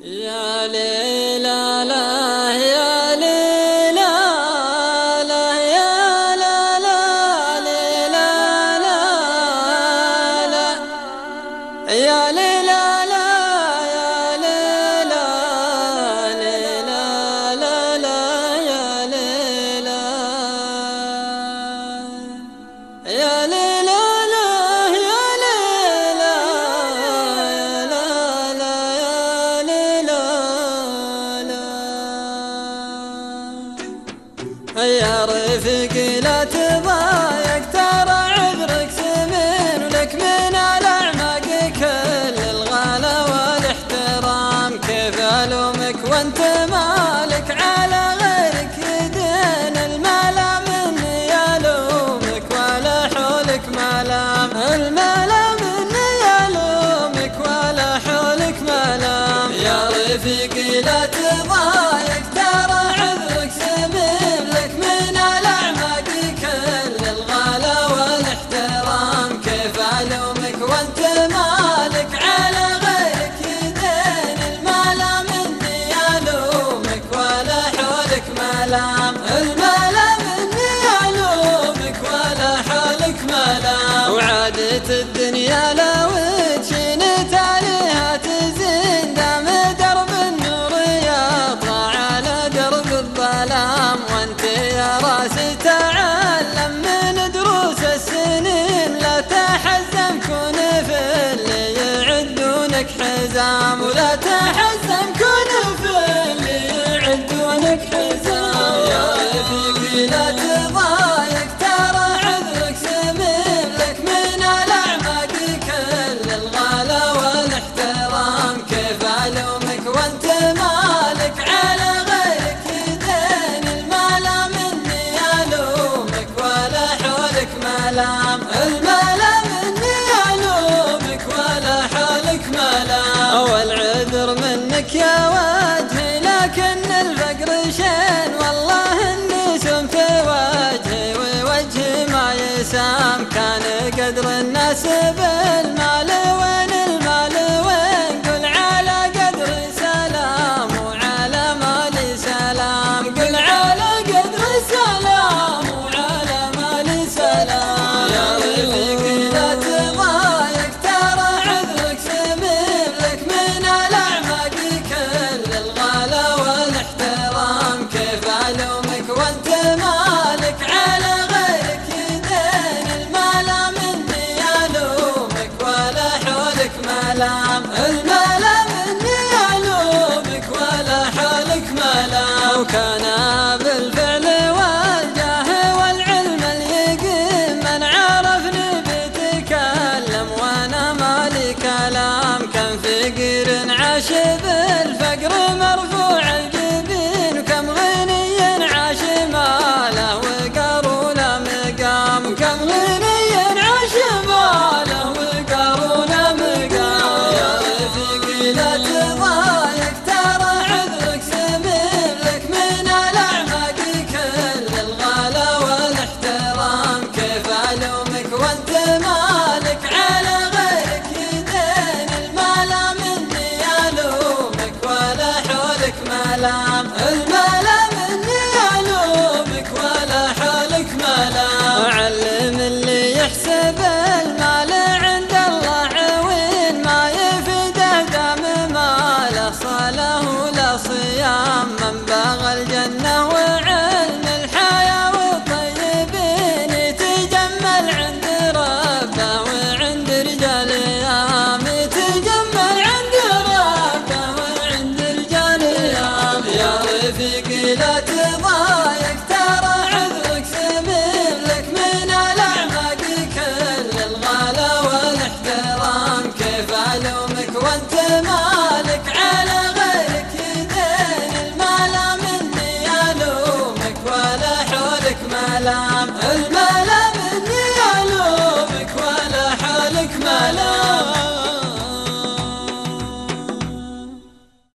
يا ليلى لا يا ليلى لا يا لا لا ليلى لا لا يا ليلى لا يا ليلى ليلى لا لا يا ليلى يا ليلى يا رفيقي لا تضايق ترى عذرك سمين ولك من الأعماق كل الغلا والاحترام. كيف ألومك وانت مالك على غيرك يدين الملام اني ألومك ولا حولك ملام. الملام اني ألومك ولا حولك ملام. يا رفيقي لا تضايق ترى عذرك سمين لك من الأعماق كل الغلا والاحترام. كيف ألومك وانت مالك على غيرك يدين الملام اني ألومك ولا حولك ملام. الملام اني ألومك ولا حولك ملام. وعادت الدنيا لو تشينت عليها تزين دام درب النور يطلع على درب الظلام. وانت يا راسي تعلم من دروس السنين لا تحزن كن في اللي يعدونك حزام. ولا تحزن كن في اللي يعدونك حزام. يا رفيقي لا تضايق ترى عذرك سمين لك من الأعماق كل الغلا والاحترام. كيف ألومك وانت مالك على غيرك يدين الملام اني ألومك ولا حولك ملام. الملام اني ألومك ولا حولك ملام. والعذر منك يا وجهي لكن الفقر شين والله اني سمت وجهي ووجهي ما يسام. كان قدر الناس بالمال وين المال وين قل على قدر سلام وعلى مالي سلام. قل على قدر سلام وعلى مالي سلام. يا رفيقي لا تضايق ترى عذرك سمين لك من الأعماق كل الغلا والاحترام. كيف ألومك وانت مالك على غيرك يدين الملام اني ألومك ولا حولك ملام. الملام اني ألومك ولا حولك ملام. وكان بالفعل والجاه والعلم اليقين من عرفني بيتكلم وانا مالي كلام. كان فقير عاش بالفقر مرفوع